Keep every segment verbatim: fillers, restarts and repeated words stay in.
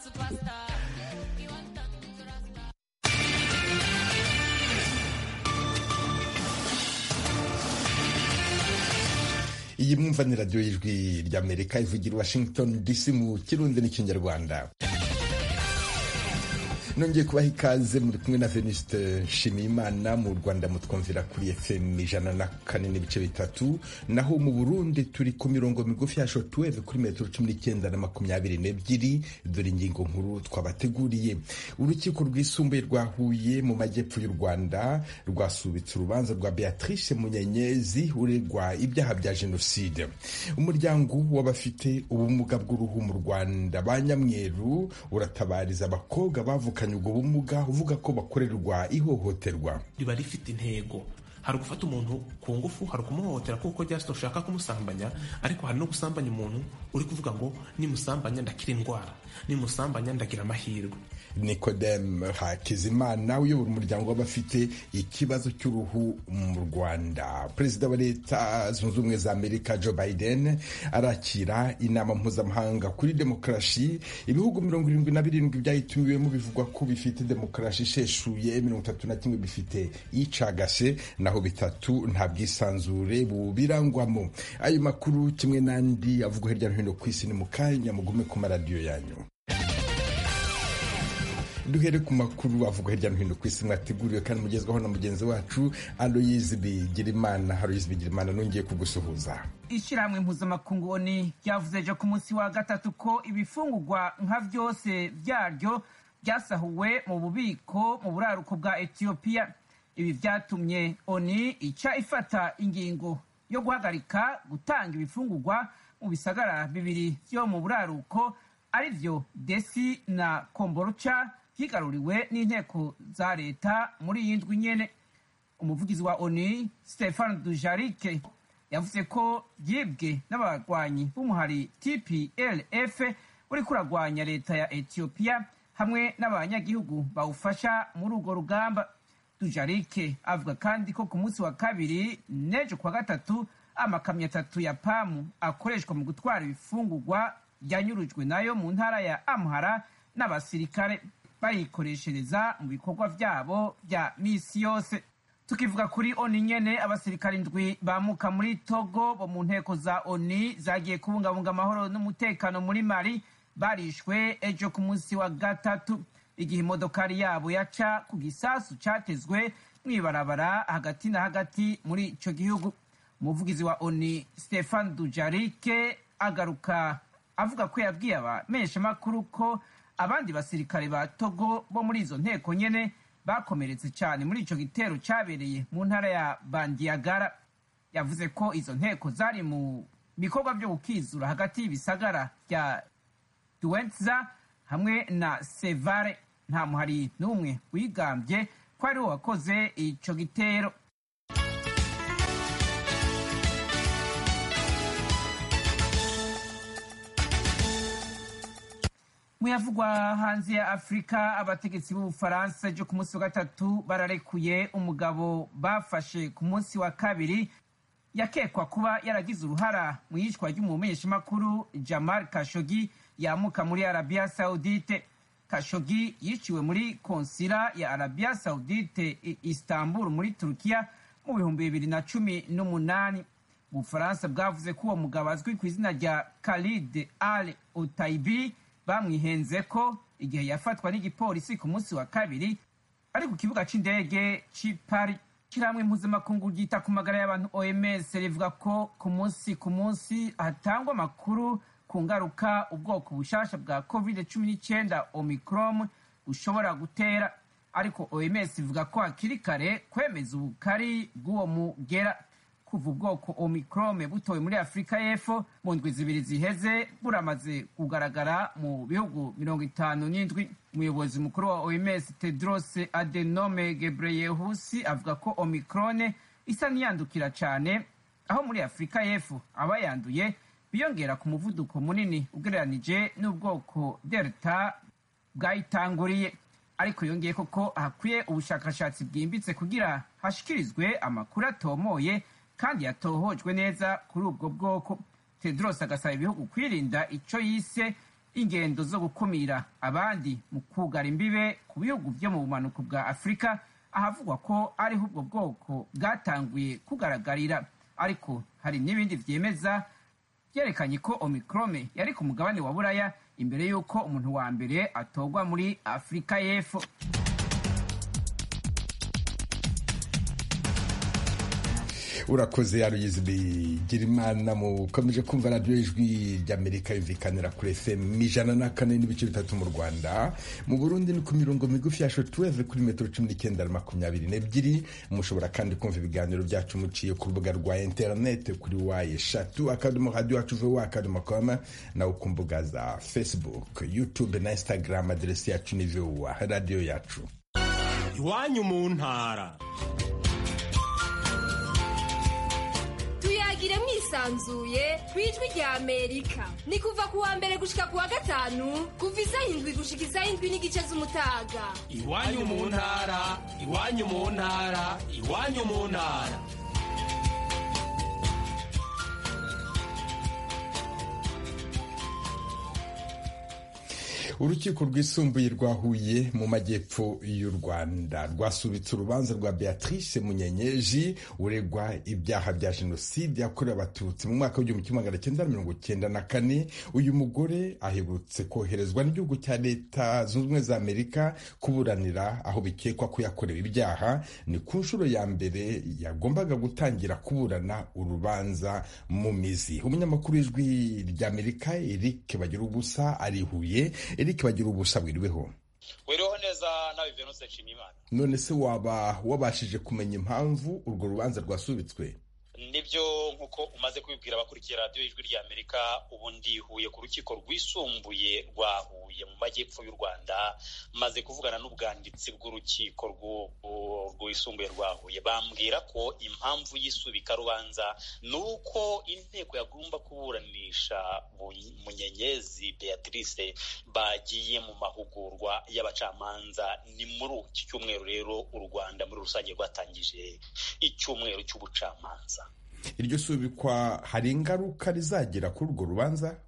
superstar. iyi mwumva ni radiyo y'ijwi ry'Amerika ivugira Washington D C mu kirundi n'ikinyarwanda. nongeye kubaha ikaze, muri kumwe na Venuste Nshimiyimana. Mu Rwanda mutwumvira kuri F M ijana na kane n'ibice bitatu, naho mu Burundi turi ku mirongo migufi ya shortwave kuri metero cumi n'icyenda na makumyabiri n'ebyiri. Dore ingingo nkuru twabateguriye. Urukiko rwisumbuye rwa Huye mu majyepfo y'u Rwanda rwasubitse urubanza rwa Beatrice Munyenyezi uregwa ibyaha bya jenoside. Umuryango w'abafite ubumuga bw'uruhu mu Rwanda ba Nyamweru uratabariza abakobwa bavuka ubwo bumuga, uvuga ko bakorerwa ihohoterwa riba rifite intego. Hari gufata umuntu ku ngufu, hari kumuhohotera kuko just ushaka kumusambanya, ariko hari no gusambanya umuntu uri kuvuga ngo nimusambanya ndakira indwara, nimusambanya ndagira amahirwe. Nikodeme Hakizimana uyobora umuryango w'abafite ikibazo cy'uruhu mu Rwanda. Perezida wa Leta Zunze Ubumwe za Amerika Joe Biden arakira inama mpuzamahanga kuri demokarasi. Ibihugu mirongo irindwi na birindwi byayitumiwemo bivugwa ko bifite demokarasi isheshuye, mirongo itatu na kimwe bifite icagase, naho bitatu nta bwisanzure bubirangwamo. Ayo makuru kimwe n'andi avugwa hirya no hino ku isi ni mu kanya, mugume ku maradiyo yanyu. Duhere ku makuru avuga hirya no hino ku isi mwateguriwe kandi mugezwaho na mugenzi wacu Aloyizi Bigirimana. Aloyizi Bigirimana, nongeye kugusuhuza. Ishyirahamwe mpuzamakungu ONU ryavuze ejo ku munsi wa gatatu ko ibifungurwa nka byose byaryo byasahuwe mu bubiko mu buraruko bwa Ethiopia. Ibi byatumye ONU ica ifata ingingo yo guhagarika gutanga ibifungurwa mu bisagara bibiri byo mu buraruko arivyo Desi na Kombolcha higaruriwe n'inteko za leta muri iyi ndwi nyene. Umuvugizi wa ONU Stefan Dujarric yavuze ko yibwe n'abarwanyi b'umuhari T P L F uri kuragwanya leta ya Ethiopia hamwe n'abanyagihugu bawufasha muri urwo rugamba. Dujarric avuga kandi ko ku munsi wa kabiri n'ejo kwa gatatu amakamyo atatu ya pamu akoreshwa mu gutwara ibifungurwa yanyurujwe nayo mu ntara ya Amhara n'abasirikare bayikoreshereza mu bikorwa byabo bya misi yose. Tukivuga kuri ONU nyene, abasirikare indwi bamuka muri Togo bo mu nteko za ONU zagiye kubungabunga amahoro n'umutekano muri Mali barishwe ejo ku munsi wa gatatu igihe imodokari yabo yaca ku gisasu catezwe mw'ibarabara hagati na hagati muri ico gihugu. Umuvugizi wa ONU Stefan Dujarric agaruka avuga ko yabwiye abamenyeshamakuru ko abandi basirikare ba Togo bo muri izo nteko nyene bakomeretse cyane muri ico gitero cabereye mu ntara ya Bandiagara. Yavuze ko izo nteko zari mu bikorwa byo gukizura hagati y'ibisagara bya Douentza hamwe na Sevare. Nta muhari n'umwe wigambye ko ari wo wakoze ico gitero. Muyavugwa hanze ya Afrika, abategetsi b'Ubufaransa ejo ku munsi wa gatatu bararekuye umugabo bafashe ku munsi wa kabiri yakekwa kuba yaragize uruhara mu yicwa ry'umumenyeshamakuru Jamal Khashoggi yamuka muri Arabia Saudite. Khashoggi yiciwe muri konsila ya Arabia Saudite i Istanbul muri Turkiya mu bihumbi bibiri na cumi n'umunani. Ubufaransa bwavuze ko uwo mugabo azwi ku izina rya Khalid al-Otaibi bamwihenze ko igihe yafatwa n'igipolisi ku munsi wa kabiri ari ku kibuga c'indege c'i Paris. Ishyirahamwe mpuzamakungu ryita ku magara y'abantu O M S rivuga ko ku munsi ku munsi hatangwa amakuru ku ngaruka ubwoko bushasha bwa covid cumi n'icyenda Omicron bushobora gutera, ariko O M S ivuga ko hakiri kare kwemeza ubukari bw'uwo mugera. Kuva ubwoko Omicron butowe muri Afrika y'Epfo mu ndwi zibiri ziheze buramaze kugaragara mu bihugu mirongo itanu n'indwi. Umuyobozi mukuru wa O M S Tedros Adhanom Ghebreyesus avuga ko Omicron isa n'iyandukira cyane, aho muri Afrika y'Epfo abayanduye biyongera ku muvuduko munini ugereranije n'ubwoko Delta bwayitanguriye. Ariko yongeye koko hakwiye ubushakashatsi bwimbitse kugira hashikirizwe amakuru atomoye kandi yatohojwe neza kuri ubwo bwoko. Tedros agasaba ibihugu kwirinda ico yise ingendo zo gukumira abandi mu kugara imbibe ku bihugu byo mu bumanuko bwa Afurika, ahavugwa ko ariho ubwo bwoko bwatanguye kugaragarira. Ariko hari n'ibindi vyemeza byerekanye ko Omicron yari ku mugabane wa Buraya imbere y'uko umuntu wa mbere atogwa muri Afurika y'Epfo. Urakoze Aloyizi Bigirimana. Mukomeje kumva radiyo ijwi ry'Amerika yumvikanira kuri F M ijana na kane n'ibice bitatu mu Rwanda. Mu Burundi ni ku mirongo migufi ya shortwave kuri metero cumi n'icyenda na makumyabiri n'ebyiri. Mushobora kandi kumva ibiganiro byacu muciye ku rubuga rwa interineti kuri wa eshatu akadomo radio yacu voa akadomo com, naho ku mbuga za Facebook, YouTube na Instagram aderesi yacu ni voa radio yacu. Iwanyu mu ntara. Tuyagire mwisanzuye kwijwi rya Amerika. Ni kuva ku wa mbere gushika ku wa gatanu kuva isaha indwi gushika isaha indwi n'igice z'umutaga. Iwanyu mu ntara, iwanyu mu ntara, iwanyu mu ntara. Urukiko rwisumbuye rwa Huye mu majyepfo y'u Rwanda rwasubitse urubanza rwa Beatrice Munyenyeji uregwa ibyaha bya jenoside yakorewe abatutsi mu mwaka w'igihumbi kimwe magana cyenda mirongo cyenda na kane. Uyu mugore aherutse koherezwa n'igihugu cya Leta Zunze Ubumwe za Amerika kuburanira aho bikekwa ko yakorewe ibyaha. Ni ku nshuro ya mbere yagombaga gutangira kuburana urubanza mu mizi. Umunyamakuru w'ijwi ry'Amerika Eric Bagirubusa ari Huye. Eric Bagirubusa, wiriweho? Wiriweho neza nawe Venus Nshimiyimana. None se waba wabashije kumenya impamvu urwo rubanza rwasubitswe? Nibyo nkuko umaze kubibwira abakurikira radiyo ijwi rya Amerika, ubu ndihuye ku rukiko rwisumbuye rwa Huye mu majyepfo y'u Rwanda, maze kuvugana n'ubwanditsi bw'urukiko rwisumbuye rwa Huye. Bambwira ko impamvu y'isubika rubanza nuko inteko yagomba kuburanisha Munyenyezi Beatrice bagiye mu mahugurwa y'abacamanza. Ni muri iki cyumweru rero u Rwanda muri rusange rwatangije icyumweru cy'ubucamanza. Iryo subikwa hari ingaruka rizagira kuri urwo rubanza?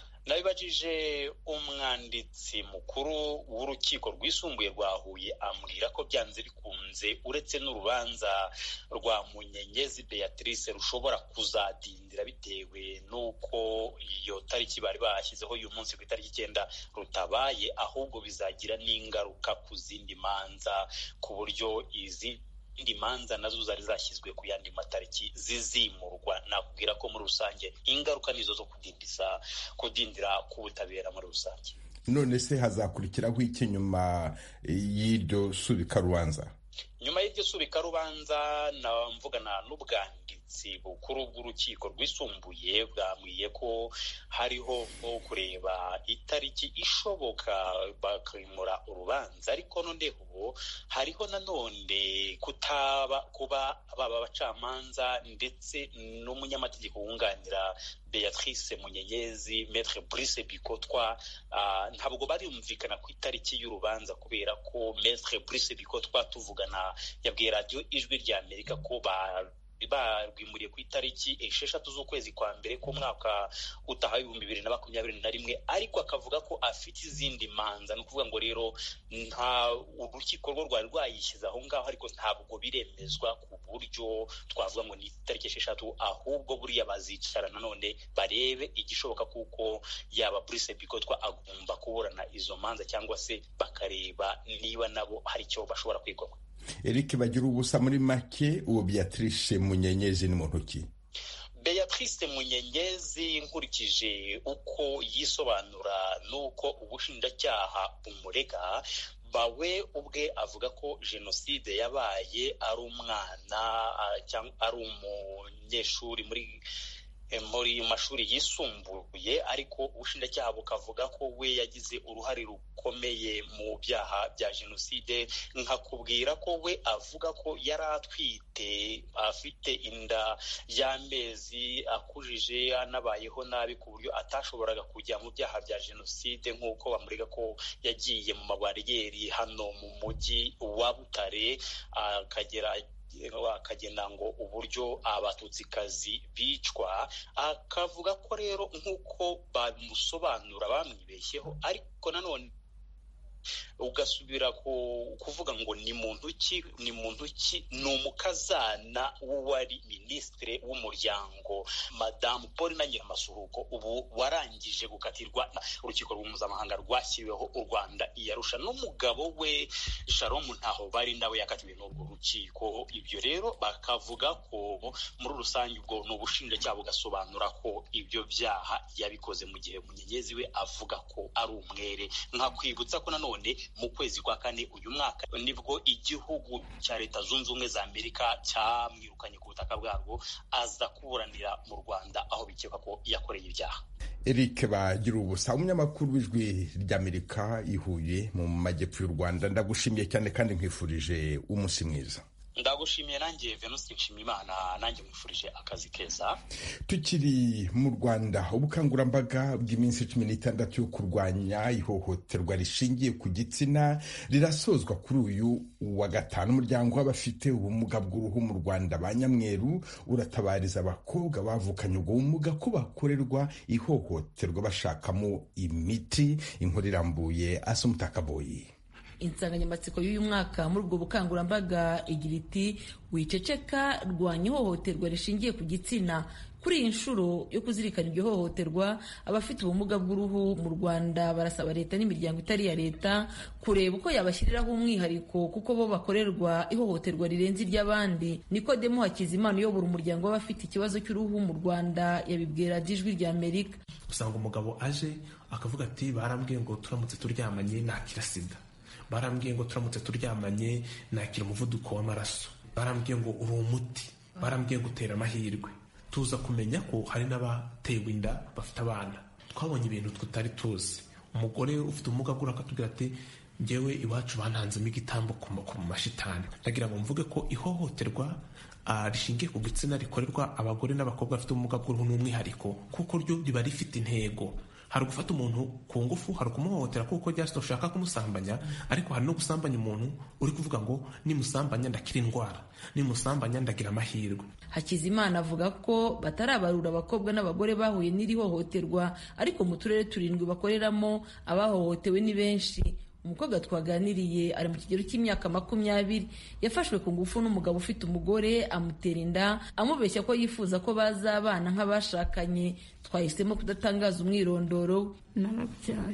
Nabibajije umwanditsi mukuru w'urukiko rwisumbuye rwa Huye, ambwira ko byanze bikunze uretse n'urubanza rwa Munyenyezi Beatrice rushobora kuzadindira bitewe n'uko iyo tariki bari bashyizeho uyu munsi ku itariki icyenda rutabaye, ahubwo bizagira n'ingaruka ku zindi manza, ku buryo izi indi manza nazo zari zashyizwe ku yandi matariki zizimurwa. Nakubwira ko muri rusange ingaruka nizo zo kudindisa kudindira ku butabera muri rusange. None se hazakurikiraho iki nyuma y'iryo subika rubanza? Nyuma y'iryo subika rubanza namvugana n'ubwanditsi bukuru bw'urukiko rwisumbuye, bwambwiye ko hariho kureba itariki ishoboka bakimura urubanza, ariko none ubu hariho nanone kutaba kuba baba abacamanza ndetse n'umunyamategeko wunganira Beatrice Munyenyezi Maître Brice Bikotwa uh, ntabwo barumvikana ku itariki y'urubanza, kubera ko Maître Brice Bikotwa tuvugana yabwiye radiyo ijwi rya Amerika ko ba barwimuriye ku itariki esheshatu z'ukwezi kwa mbere k'umwaka utaha w'ibihumbi bibiri na makumyabiri na rimwe, ariko akavuga ko afite izindi manza. Ni ukuvuga ngo rero nta urukiko rwo rwari rwayishyize aho ngaho, ariko ntabwo biremezwa ku buryo twavuga ngo ni itariki esheshatu, ahubwo buriya bazicara nanone barebe igishoboka, kuko yaba Brice Bikotwa agomba kuburana izo manza cyangwa se bakareba niba nabo hari icyo bashobora kwigomwa. Eric Bagirubusa, muri make uwo Beatrice Munyenyezi ni muntu ki? Beatrice Munyenyezi nkurikije uko yisobanura nuko ubushinjacyaha bumurega, bawe ubwe avuga ko jenoside yabaye ari umwana cyangwa ari umunyeshuri muri muri mashuri yisumbuye, ariko ubushinjacyaha bukavuga ko we yagize uruhare rukomeye mu byaha bya jenoside. Nkakubwira ko we avuga ko yari atwite, afite inda y'amezi, akujije, anabayeho nabi ku buryo atashoboraga kujya mu byaha bya jenoside, nk'uko bamurega ko yagiye mu mabariyeri hano mu mujyi wa Butare akagera akagena ngo uburyo abatutsikazi bicwa, akavuga ko rero nk'uko bamusobanura bamwibeshyeho, ariko nanone ugasubira kuvuga ngo ni muntu ki ni muntu ki ni umukazana w'uwari minisitiri w'umuryango Madamu Paulina Nyiramasuhuko, ubu warangije gukatirwa urukiko rw'mpuzamahanga rwashyiriweho u Rwanda i Arusha, n'umugabo we Sharon Ntaho bari nawe yakatiwe n'urwo rukiko. Ibyo rero bakavuga ko muri rusange ubwo ni ubushinjacyaha bugasobanura ko ibyo byaha yabikoze mu gihe Munyenyezi we avuga ko ari umwere. Nkakwibutsa ko nanone mu kwezi kwa kane uyu mwaka nibwo igihugu cya Leta Zunze Ubumwe za Amerika cyamwirukanye ku butaka bwarwo aza kuburanira mu Rwanda aho bikekwa ko yakoreye ibyaha. Eric Bagirubusa, umunyamakuru w'Ijwi ry'Amerika i Huye mu majyepfo y'u Rwanda, ndagushimiye cyane kandi nkwifurije umunsi mwiza. Ndagushimiye nanjye Venuste Nshimiyimana, nanjye mwifurije akazi keza. Tukiri mu Rwanda, ubukangurambaga bw'iminsi cumi n'itandatu yo kurwanya ihohoterwa rishingiye ku gitsina rirasozwa kuri uyu wa gatanu. Umuryango w'abafite ubumuga bw'uruhu mu Rwanda ba Nyamweru uratabariza abakobwa bavukanye ubwo bumuga ko bakorerwa ihohoterwa bashakamo imiti. Inkuru irambuye Asumta Kaboyi. Insanganyamatsiko y'uyu mwaka muri ubwo bukangurambaga igira iti wiceceka, rwanya ihohoterwa rishingiye ku gitsina. Kuri iyi nshuro yo kuzirikana iryo hohoterwa, abafite ubumuga bw'uruhu mu Rwanda barasaba leta n'imiryango itari iya leta kureba uko yabashyiriraho umwihariko kuko bo bakorerwa ihohoterwa rirenze iry'abandi. Nikodemo Hakizimana uyobora umuryango w'abafite ikibazo cy'uruhu mu Rwanda yabibwira Ijwi ry'Amerika. Usanga umugabo aje akavuga ati barambwiye ngo turamutse turyamanye nakira sida, barambwiye ngo turamutse turyamanye nakira umuvuduko w'amaraso, barambwiye ngo uri umuti, barambwiye ngo utera amahirwe. Tuza kumenya ko hari n'abatewe inda bafite abana. Twabonye ibintu tutari tuzi. Umugore ufite ubumuga bw'uruhu akatubwira ati njyewe iwacu bantanzemo igitambo ku mashitani. Ndagira ngo mvuge ko ihohoterwa rishingiye ku gitsina rikorerwa abagore n'abakobwa bafite ubumuga bw'uruhu n'umwihariko kuko ryo riba rifite intego. Hari gufata umuntu ku ngufu, hari kumuhohotera kuko just ushaka kumusambanya, ariko hari no gusambanya umuntu uri kuvuga ngo nimusambanya ndakira indwara, nimusambanya ndagira amahirwe. Hakizimana avuga ko batarabarura abakobwa n'abagore bahuye n'iri hohoterwa, ariko mu turere turindwi bakoreramo abahohotewe ni benshi. Umukobwa twaganiriye ari mu kigero cy'imyaka makumyabiri, yafashwe ku ngufu n'umugabo ufite umugore, amutera inda, amubeshya ko yifuza ko bazabana nk'abashakanye. Twahisemo kudatangaza umwirondoro. Narabyaye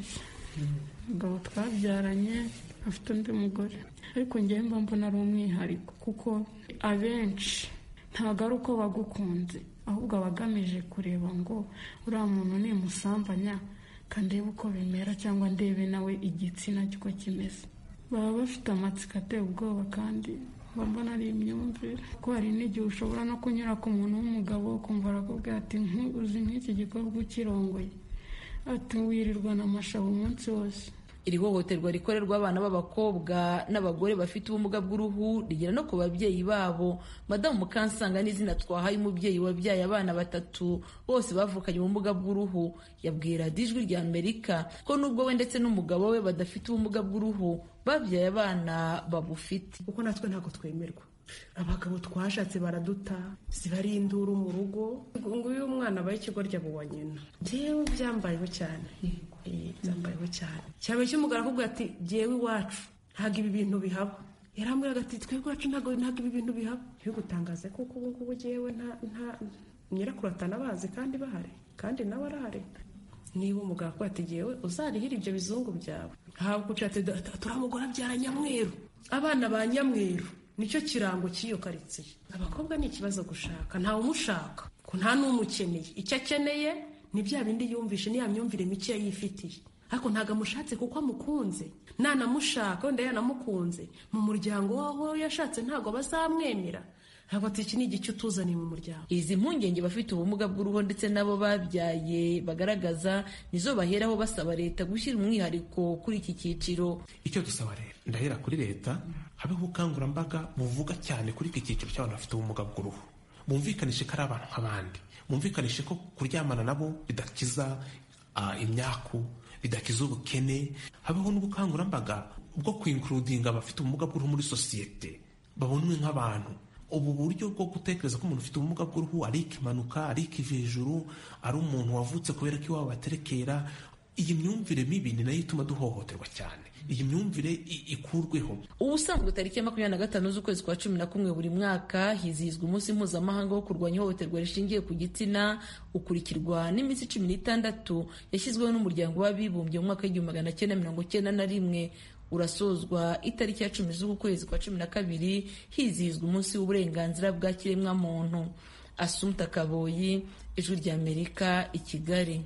umugabo twabyaranye afite undi mugore, ariko njyewe mba mbona ari umwihariko kuko abenshi ntabwo ari uko bagukunze, ahubwo abagamije kureba ngo uriya muntu nimusambanya kandebe uko bimera cyangwa ndebe nawe igitsina cy'uko kimeze. Baba bafite amatsiko ateye ubwoba kandi mbona ari imyumvire, ko hari n'igihe ushobora no kunyura ku muntu w'umugabo ukumva arakubwira ati uzi nk'iki gikorwa ukirongoye, ati wirirwa n'amashabu umunsi wose. Iri hohoterwa rikorerwa abana b'abakobwa n'abagore bafite ubumuga bw'uruhu rigera no ku babyeyi babo. Madamu Mukansanga n'izina twahaye umubyeyi wabyaye abana batatu bose bavukanye ubumuga bw'uruhu yabwira Ijwi ry'Amerika ko nubwo we ndetse n'umugabo we badafite ubumuga bw'uruhu babyaye abana babufite. Kuko natwe ntabwo twemerwa, abagabo twashatse baraduta, zibari induru mu rugo ngo uyu mwana abaye ikigoryi abo wa nyina. Jewe byambayeho cyane, byambayeho cyane cyane cy'umugabo akubwira ati jewe iwacu ntabwo ibi bintu bihaba. Yarambwiraga ati twebwe iwacu ntabwo ntabwo ibi bintu bihaba. Bigutangaze kuko ubu ngubu jewe nta nta nyirakuru atanabazi kandi bahari kandi nawe arahari. Niba umugabo akubwira ati jewe uzarihira ibyo bizungu byawe, ntabwo uca ati turamugora abyara Nyamweru, abana ba Nyamweru nicyo kirango cy'iyo karitsiye. Abakobwa ni ikibazo gushaka, ntawe umushaka ko nta n'umukeneye. Icyo akeneye ni bya bindi yumvishe, ni ya myumvire mike yifitiye, ariko ntago amushatse kuko amukunze. Nanamushaka wenda yanamukunze mu muryango waho yashatse ntago bazamwemera. Ntabwo ati iki ni igice utuzaniye mu muryango. Izi mpungenge bafite ubumuga bw'uruhu ndetse nabo babyaye bagaragaza nizo baheraho basaba leta gushyira umwihariko kuri iki cyiciro. Icyo dusaba rero, ndahera kuri leta, habeho ubukangurambaga buvuga cyane kuri iki cyiciro cy'abantu bafite ubumuga bw'uruhu. Bumvikanishe ko ari abantu nk'abandi, bumvikanishe ko kuryamana nabo bidakiza uh, imyaku, bidakiza ubukene. Habeho n'ubukangurambaga bwo kwinkurudinga abafite ubumuga bw'uruhu muri sosiyete, babonwe nk'abantu, ubu buryo bwo gutekereza ko umuntu ufite ubumuga bw'uruhu ari ikimanuka, ari ikiva hejuru, ari umuntu wavutse kubera ko iwabo baterekera, iyi myumvire mibi ni nayo ituma duhohoterwa cyane. Iyi myumvire ikurweho. Ubusanzwe tariki ya makumyabiri na gatanu z'ukwezi kwa cumi na kumwe buri mwaka hizihizwa umunsi mpuzamahanga wo kurwanya ihohoterwa rishingiye ku gitsina, ukurikirwa n'iminsi cumi n'itandatu yashyizweho n'umuryango w'abibumbye mu mwaka w'igihumbi magana cyenda mirongo cyenda na rimwe. Urasozwa itariki ya cumi z'uku kwezi kwa cumi na kabiri hizihizwa umunsi w'uburenganzira bwa kiremwamuntu. Assumpta Kaboyi, Ijwi ry'Amerika, i Kigali.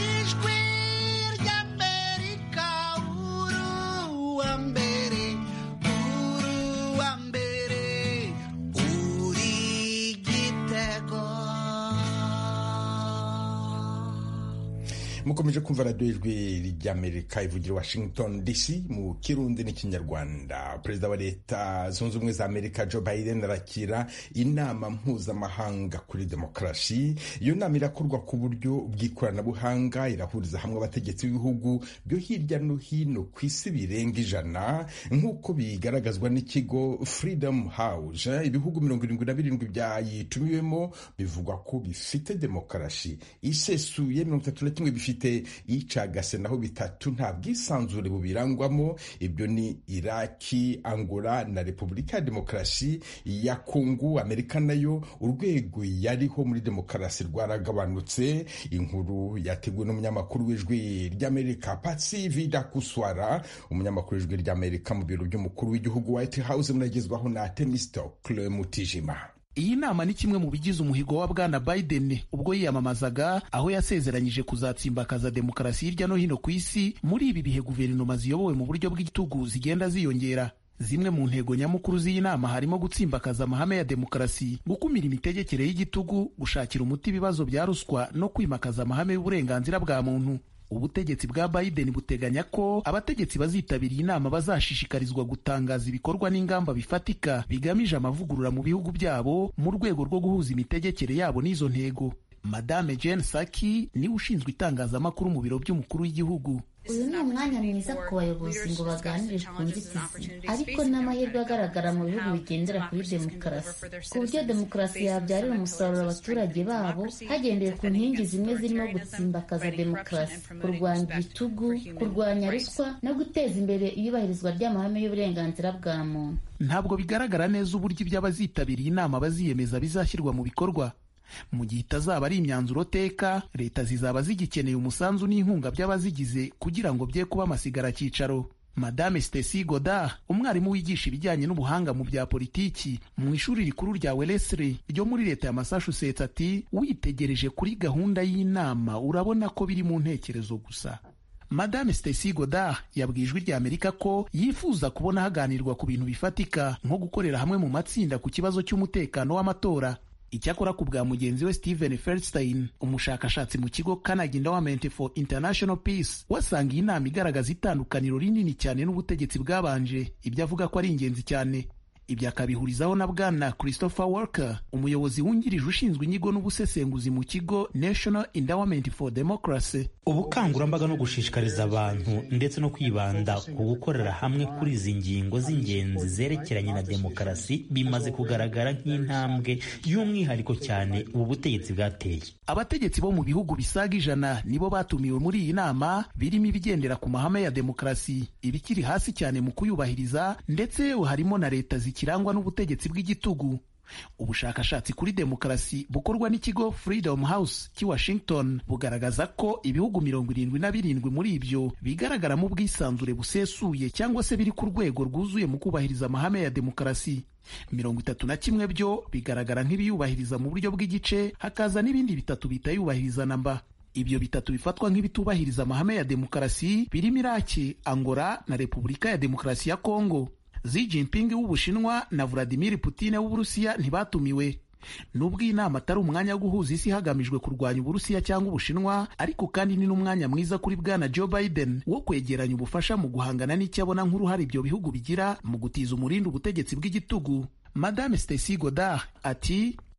mukomeje kumva radiyo ijwi ry'Amerika ivugira Washington D C mu Kirundi n'ikinyarwanda. Perezida wa Leta Zunze Ubumwe za Amerika Joe Biden arakira inama mpuzamahanga kuri demokarasi. Iyo nama irakorwa ku buryo bw'ikoranabuhanga, irahuriza hamwe abategetsi b'ibihugu byo hirya no hino ku isi birenga ijana, nk'uko bigaragazwa n'ikigo Freedom House. Ibihugu mirongo irindwi na birindwi byayitumiwemo bivugwa ko bifite demokarasi isesuye, mirongo itatu na kimwe bifite icagase, naho bitatu nta bwisanzure bubirangwamo. Ibyo ni Iraki, Angola na Repubulika ya Demokarasi ya Kongo. Amerika nayo urwego yariho muri demokarasi rwaragabanutse. Inkuru yateguwe n'umunyamakuru w'ijwi ry'Amerika Patsy Vidakuswara, umunyamakuru w'ijwi ry'Amerika mu biro by'umukuru w'igihugu White House, munagezwaho na Temistokle Mutijima. Iyi nama ni kimwe mu bigize umuhigo wa Bwana Biden ubwo yiyamamazaga, aho yasezeranyije kuzatsimbakaza demokarasi hirya no hino ku isi. Muri ibi bihe guverinoma ziyobowe mu buryo bw'igitugu zigenda ziyongera. Zimwe mu ntego nyamukuru z'iyi nama harimo gutsimbakaza amahame ya demokarasi, gukumira imitegekere y'igitugu, gushakira umuti ibibazo bya ruswa no kwimakaza amahame y'uburenganzira bwa muntu. Ubutegetsi bwa Biden buteganya ko abategetsi bazitabira iyi nama bazashishikarizwa gutangaza ibikorwa n'ingamba bifatika bigamije amavugurura mu bihugu byabo mu rwego rwo guhuza imitegekere yabo n'izo ntego. Madame Jen Psaki niwe ushinzwe itangazamakuru mu biro by'umukuru w'igihugu. Uyu ni umwanya mwiza ku bayobozi ngo baganire ku nzitizi, ariko n'amahirwe agaragara mu bihugu bigendera kuri demokarasi, ku buryo demokarasi yabyarira umusaruro abaturage babo hagendewe ku nkingi zimwe zirimo gutsimbakaza demokarasi, kurwanya igitugu, kurwanya ruswa no guteza imbere iyubahirizwa ry'amahame y'uburenganzira bwa muntu. Ntabwo bigaragara neza uburyo iby'abazitabiriye inama baziyemeza bizashyirwa mu bikorwa. Mu gihe itazaba ari imyanzuro teka, leta zizaba zigikeneye umusanzu n'inkunga by'abazigize kugira ngo bye kuba amasigara cyicaro. Madame Stacy Godard, umwarimu wigisha ibijyanye n'ubuhanga mu bya politiki mu ishuri rikuru rya Wellesley ryo muri leta ya Massachusetts, ati witegereje kuri gahunda y'inama urabona ko biri mu ntekerezo gusa. Madame Stacy Godard yabwiye Ijwi ry'Amerika ko yifuza kubona haganirwa ku bintu bifatika nko gukorera hamwe mu matsinda ku kibazo cy'umutekano w'amatora. Icyakora ku bwa mugenzi we Stephen Feldstein, umushakashatsi mu kigo Carnegie Endowment for International Peace, wasanga iyi nama igaragaza itandukaniro rinini cyane n'ubutegetsi bwabanje, ibyo avuga ko ari ingenzi cyane. Ibyo akabihurizaho na Bwana Christopher Walker, umuyobozi wungirije ushinzwe inyigo n'ubusesenguzi mu kigo National Endowment for Democracy. Ubukangurambaga no gushishikariza abantu ndetse no kwibanda ku gukorera hamwe kuri izi ngingo z'ingenzi zerekeranye na demokarasi bimaze kugaragara nk'intambwe y'umwihariko cyane ubu butegetsi bwateye. Abategetsi bo mu bihugu bisaga ijana nibo batumiwe muri iyi nama, birimo ibigendera ku mahame ya demokarasi, ibikiri hasi cyane mu kuyubahiriza, ndetse harimo na leta zikirangwa n'ubutegetsi bw'igitugu. Ubushakashatsi kuri demokarasi bukorwa n'ikigo Freedom House cy'i Washington bugaragaza ko ibihugu mirongo irindwi na birindwi muri ibyo bigaragaramo ubwisanzure busesuye cyangwa se biri ku rwego rwuzuye mu kubahiriza amahame ya demokarasi. Mirongo itatu na kimwe byo bigaragara nk'ibiyubahiriza mu buryo bw'igice, hakaza n'ibindi bitatu bitayubahiriza namba. Ibyo bitatu bifatwa nk'ibitubahiriza amahame ya demokarasi birimo Iraki, Angola na Repubulika ya Demokarasi ya Kongo. Xi Jinping w'Ubushinwa na Vladimir Putin w'Uburusiya ntibatumiwe. Nubwo iyi nama atari umwanya wo guhuza isi hagamijwe kurwanya Uburusiya cyangwa Ubushinwa, ariko kandi ni n'umwanya mwiza kuri Bwana Joe Biden wo kwegeranya ubufasha mu guhangana n'icyo abona nk'uruhare ibyo bihugu bigira mu gutiza umurindi ubutegetsi bw'igitugu. Madame Stacy Godard ati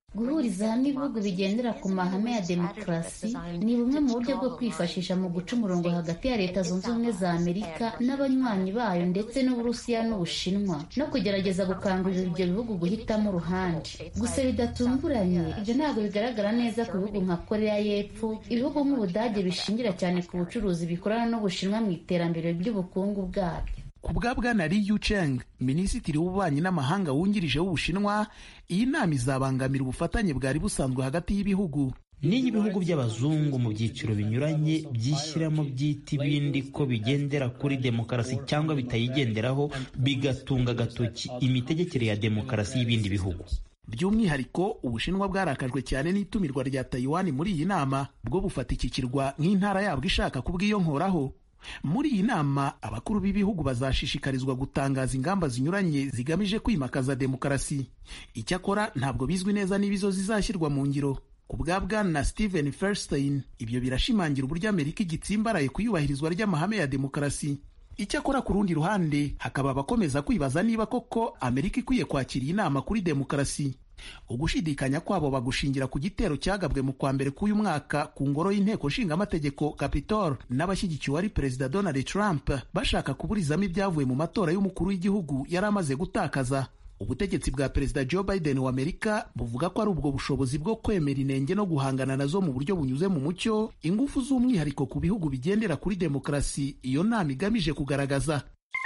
guhuriza hamwe ibihugu bigendera ku mahame ya demokarasi ni bumwe mu buryo bwo kwifashisha mu guca umurongo hagati ya leta zunze ubumwe za amerika n'abanywanyi bayo ndetse n'uburusiya n'ubushinwa no kugerageza gukangurira ibyo bihugu guhitamo uruhande. Gusa bidatunguranye ibyo ntabwo bigaragara neza ku bihugu nka koreya y'epfo. Ibihugu nk'ubudage bishingira cyane ku bucuruzi bikorana n'ubushinwa mu iterambere ry'ubukungu bwabyo. Ku bwa bwana Li Yucheng, minisitiri w'ububanyi n'amahanga wungirije w'Ubushinwa, iyi nama izabangamira ubufatanye bwari busanzwe hagati y'ibihugu. N'iyo ibihugu by'abazungu mu byiciro binyuranye byishyiramo byita ibindi ko bigendera kuri demokarasi cyangwa bitayigenderaho, bigatunga agatoki imitegekere ya demokarasi y'ibindi bihugu. By'umwihariko Ubushinwa bwarakajwe cyane n'itumirwa rya Taiwan muri iyi nama, bwo bufata iki kirwa nk'intara yabwo ishaka kubwiyonkoraho. Muri iyi nama abakuru b'ibihugu bazashishikarizwa gutangaza ingamba zinyuranye zigamije kwimakaza demokarasi. Icyakora ntabwo bizwi neza niba izo zizashyirwa mu ngiro. Ku bwa bwana Stephen Feinstein, ibyo birashimangira uburyo Amerika igitsimbaraye ku iyubahirizwa ry'amahame ya demokarasi. Icyakora ku rundi ruhande hakaba abakomeza kwibaza niba koko Amerika ikwiye kwakira iyi nama kuri demokarasi. Ugushidikanya kwabo bagushingira ku gitero cyagabwe mu kwa mbere k'uyu mwaka ku ngoro y'inteko nshingamategeko Capitol n'abashyigikiwe ari Perezida Donald Trump bashaka kuburizamo ibyavuye mu matora y'umukuru w'igihugu yari amaze gutakaza. Ubutegetsi bwa Perezida Joe Biden wa Amerika buvuga ko ari ubwo bushobozi bwo kwemera inenge no guhangana nazo mu buryo bunyuze mu mucyo, ingufu z'umwihariko ku bihugu bigendera kuri demokarasi iyo nama igamije kugaragaza.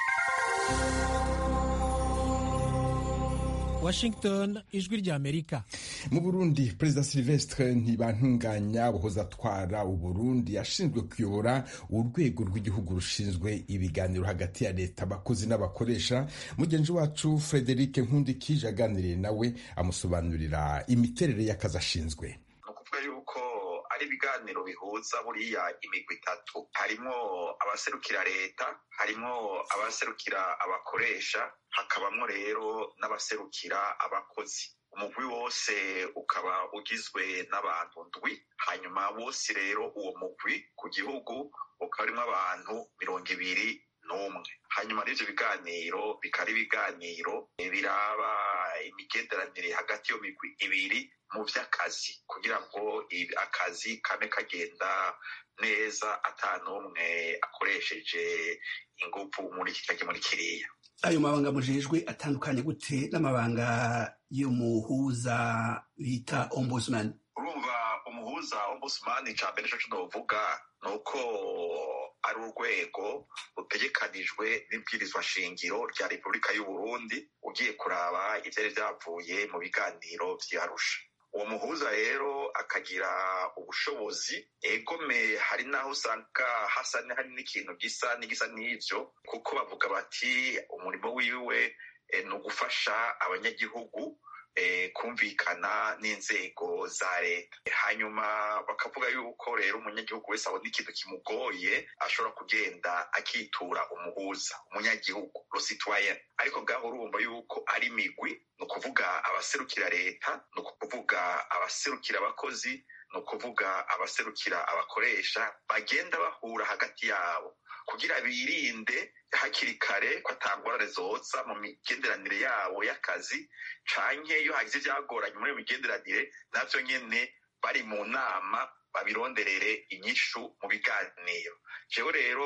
Washington, ijwi rya Amerika. Mu Burundi, Perezida Sylvestre Ntibantunganya wahoze atwara Uburundi yashinzwe kuyobora urwego rw'igihugu rushinzwe ibiganiro hagati ya leta, abakozi n'abakoresha. Mugenzi wacu Frederic Nkundikije aganiriye nawe amusobanurira imiterere y'akazi ashinzwe. Nukuvuga yuko ari ibiganiro bihuza buriya imigwi itatu, harimo abaserukira leta, harimo abaserukira abakoresha, hakabamwo rero n'abaserukira abakozi. Umugwi wose ukaba ugizwe n'abantu ndwi, hanyuma bose rero uwo mugwi ku gihugu ukaba urimo abantu mirongo ibiri n'umwe. Hanyuma n'ivyo biganiro bikaba ari ibiganiro biraba imigenderanire hagati yo migwi ibiri mu vy'akazi, kugira ngo akazi kame kagenda neza ata n'umwe akoresheje ingufu muri iki cyangwa muri kiriya. Ayo mabanga mujejwe atandukanye gute n'amabanga y'umuhuza bita ombudsman? Urumva umuhuza ombudsman icya mbere cyo novuga nuko ari urwego rutegekanijwe n'ibwirizwa shingiro rya Repubulika y'u Burundi, ugiye kuraba ivyari vyavuye mu biganiro vy'Arusha. Uwo muhuza rero akagira ubushobozi, egome hari naho usanga hasa hari n'ikintu gisa n'igisa n'ivyo, kuko bavuga bati umurimo wiwe e, ni ugufasha abanyagihugu e, kumvikana n'inzego za leta. Hanyuma bakavuga yuko rero umunyagihugu wese abona ikintu kimugoye ashobora kugenda akitura umuhuza, umunyagihugu, le citoyen. Ariko ngaho urumva yuko ari migwi, ni ukuvuga abaserukira leta, ni ukuvuga abaserukira abakozi, ni ukuvuga abaserukira abakoresha, bagenda bahura hagati yabo kugira birinde hakiri kare ko atangorane zoza mu migenderanire yabo y'akazi, canke iyo hagize ivyagoranye muri iyo migenderanire navyo nyene bari mu nama babironderere inyishu mu biganiro. Jewe rero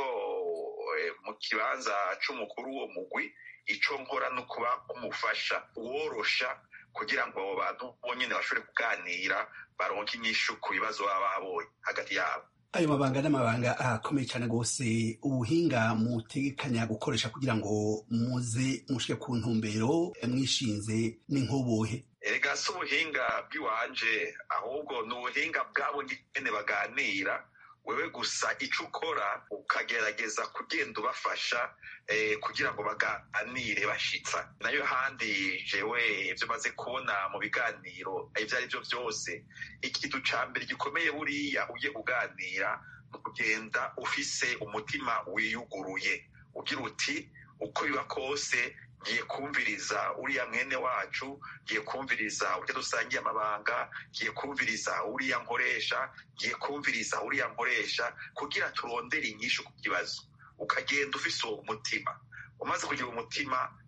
mu kibanza c'umukuru w'uwo mugwi ico nkora no kuba umufasha worosha kugira ngo abo bantu bonyene bashobore kuganira baronke inyishu ku bibazo baba babonye hagati yabo. Ayo mabanga n'amabanga akomeye cyane rwose, ubuhinga mutegekanya gukoresha kugira ngo muze mushike ku ntumbero mwishinze n'inkobohe? Erega si ubuhinga bw'iwanje, ahubwo ni ubuhinga bwabo nyene baganira. Wewe gusa ico ukora ukagerageza kugenda ubafasha eh, kugira ngo baganire bashitsa. Nayo handi jewe ivyo maze kubona mu biganiro ivyo ari vyo vyose, ikintu ca mbere gikomeye buriya ugiye kuganira ni kugenda ufise umutima wiyuguruye, ugira uti uko biba kose ngiye kumviriza uriya mwene wacu, ngiye kumviriza urya dusangiye amabanga, ngiye kumviriza uriya nkoresha, ngiye kumviriza uriya nkoresha, kugira turondere inyishu ku kibazo. Ukagenda ufise uwo mutima. Umaze kugira umutima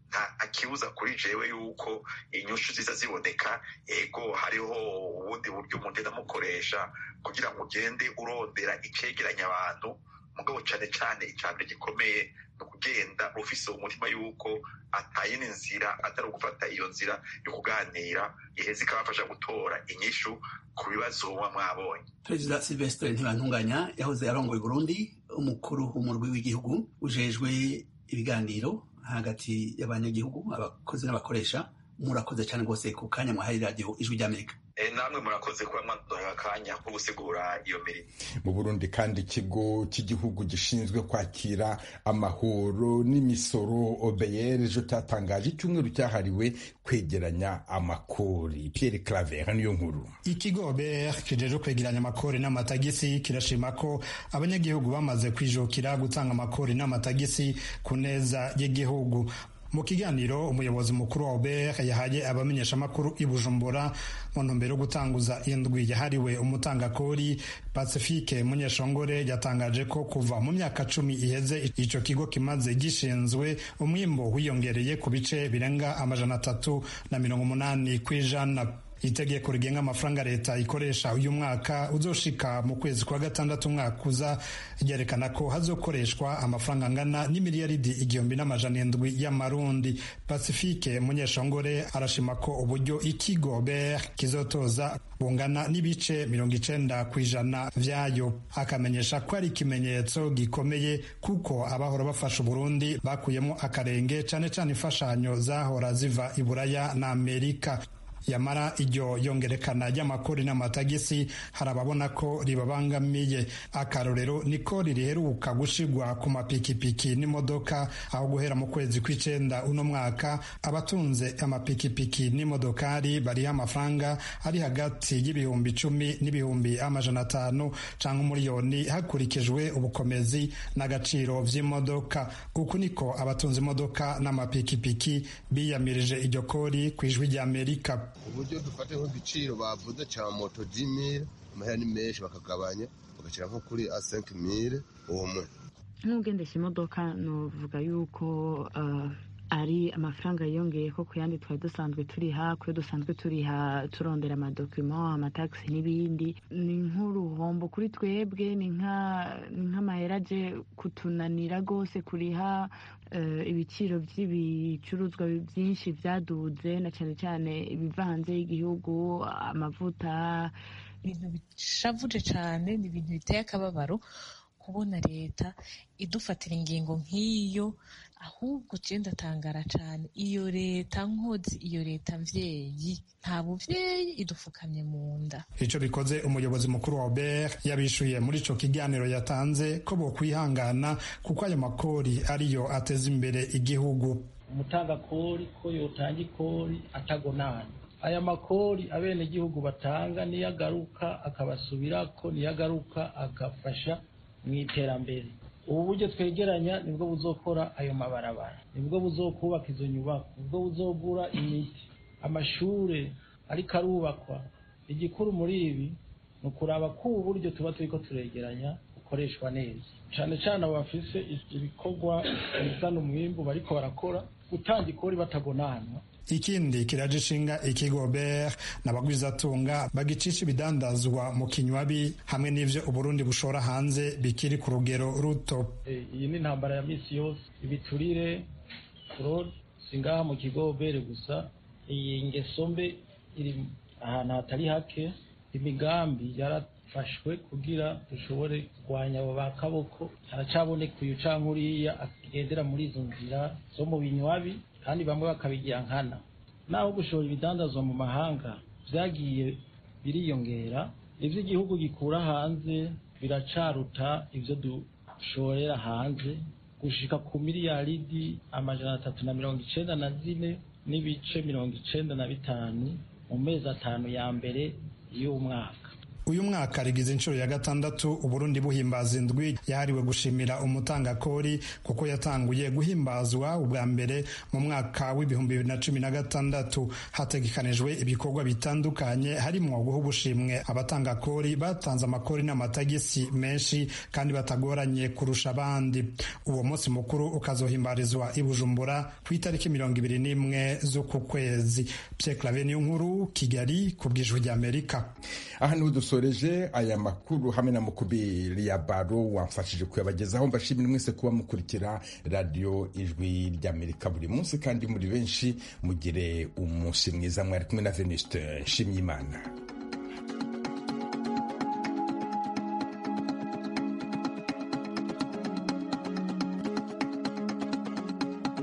nta kibuza kuri jewe yuko inyishu ziza ziboneka. Ego hariho ubundi buryo umuntu agenda amukoresha kugira ngo ugende urondera icegeranya abantu, mugabo cane cane icambere gikomeye ni ukugenda ufise umutima yuko atayindi nzira atari ugufata iyo nzira yo kuganira iheza ikabafasha gutora inyishu ku bibazo muba mwabonye. Perezida Sylvestre Ntibantunganya yahoze arongoye Burundi, umukuru w'umurwi w'igihugu ujejwe ibiganiro hagati y'abanyagihugu, abakozi n'abakoresha. Murakoze cyane rwose ku kanya mwahaye radiyo Ijwi ry'Amerika. Namwe murakoze kuba mwaduhaye akanya ko gusigura iyo mirimo. Mu Burundi kandi ikigo cy'igihugu gishinzwe kwakira amahoro n'imisoro O B R ejo cyatangaje icyumweru cyahariwe kwegeranya amakori. Pierre Claver niyo nkuru. Ikigo O B R kijeje kwegeranya amakori n'amatagisi kirashima ko abanyagihugu bamaze kwijukira gutanga amakori n'amatagisi ku neza y'igihugu. Mu kiganiro umuyobozi mukuru wa O B R yahaye abamenyesha makuru i Bujumbura mu ntumbero yo gutanguza indwi yahariwe umutangakori, Pacifique Munyeshongore yatangaje ko kuva mu myaka cumi iheze ico kigo kimaze gishinzwe umwimbo wiyongereye ku bice birenga amajana atatu na mirongo umunani kw'ijana. Itegeko rigenga amafaranga leta ikoresha uyu mwaka uzoshika mu kwezi kwa gatandatu umwaka uza ryerekana ko hazokoreshwa amafaranga angana n'imiliyaridi igihumbi n'amajana indwi y'amarundi. Pacifique Munyeshongore arashima ko uburyo ikigo O B R kizotoza bungana n'ibice mirongo icenda kw'ijana vyayo, akamenyesha ko ari ikimenyetso gikomeye kuko abahora bafasha Burundi bakuyemo akarenge cane cane imfashanyo zahora ziva i Buraya na Amerika. Yamara iryo yongerekana ry'amakori n'amatagisi hari ababona ko ribabangamiye. Akarorero niko ririheruka gushigwa ku mapikipiki n'imodoka, aho guhera mu kwezi kw'icenda uno mwaka abatunze amapikipiki n'imodokari bariho amafaranga ari hagati y'ibihumbi icumi n'ibihumbi amajana atanu canke umuriyoni hakurikijwe ubukomezi n'agaciro vy'imodoka. Uku niko abatunze imodoka n'amapikipiki biyamirije iryo kori kw'Ijwi ry'Amerika. Uburyo dufate nk'igiciro bavuze cya moto dix mille amahera ni menshi bakagabanya bagashyira nko kuri a cinq mille umwe. Nk'ugendesha imodoka novuga yuko uh, ari amafaranga yiyongeye ko ku yandi twari dusanzwe turiha kuyo dusanzwe turiha turondera amadokima amataxi n'ibindi. Ni nk'uruhombo kuri twebwe, ni nk'amahera aje kutunanira rwose kuriha. Uh, ibiciro by'ibicuruzwa byinshi byaduze na cyane cyane ibiva hanze y'igihugu, amavuta. Ibintu bishavuje cyane, ni ibintu biteye akababaro kubona leta idufatira ingingo nk'iyo, ahubwo je ndatangara cyane. Iyo leta nkozi, iyo leta mvyeyi, nta buvyeyi idufukamye mu nda. Ico bikoze umuyobozi mukuru wa O B R yabishuye muri ico kiganiro yatanze ko bo kwihangana kuko ayo makori ariyo ateza imbere igihugu. Umutangakori ko yotanga ikori atagonana. Aya makori abene igihugu batanga niyagaruka akabasubirako, niyagaruka agafasha mu iterambere. Ubu buryo twegeranya nibwo buzokora ayo mabarabara, nibwo buzokubaka izo nyubako, nibwo buzogura imiti, amashure ariko arubakwa. Igikuru muri ibi ni ukuraba ko ubu buryo tuba turiko turegeranya bukoreshwa neza, cane cane abo bafise ibikorwa bizana umwimbu bariko barakora, gutanga ikori batagonanwa. Ikindi kirajishinga ikigo O B R n'abagwizatunga bagicisha ibidandazwa mu kinywabi hamwe n'ivyo Uburundi bushora hanze bikiri ku rugero ruto. Iyi ni intambara ya misi yose, ibiturire fraud singaha mu kigo O B R gusa. Iyi ngeso mbe iri ahantu hatari hake. Imigambi yarafashwe kugira dushobore kurwanya abo bakaboko, haracaboneka uyu canke uriya agendera muri izo nzira zo mu binywabi, kandi bamwe bakabigira nkana. Naho gushora ibidandazwa mu mahanga vyagiye biriyongera, ivyo igihugu gikura hanze biracaruta ivyo dushorera hanze gushika ku miliyaridi amajana atatu na mirongo icenda na zine n'ibice mirongo icenda na bitanu mu mezi atanu ya mbere y'umwaka. uyu mwaka rigize inshuro ya gatandatu Uburundi buhimbaza indwi yahariwe gushimira umutangakori kuko yatanguye guhimbazwa ubwa mbere mu mwaka w'ibihumbi bibiri na cumi na gatandatu. Hategekanijwe ibikorwa bitandukanye harimo guha ubushimwe abatangakori batanze amakori n'amatagisi menshi kandi batagoranye kurusha abandi. Uwo munsi mukuru ukazohimbarizwa i Bujumbura ku itariki mirongo ibiri n'imwe z'uku kwezi. Pierre Claver Niyonkuru, Kigali, ku bw'Ijwi ry'Amerika. Aha niho dusoreje aya makuru hamwe na Mukubiri ya Baro wamfashije kuyabagezaho. Mbashimira mwese kuba mukurikira radio Ijwi ry'Amerika buri munsi kandi muri benshi. Mugire umunsi mwiza. Mwari kumwe na Venuste Nshimiyimana.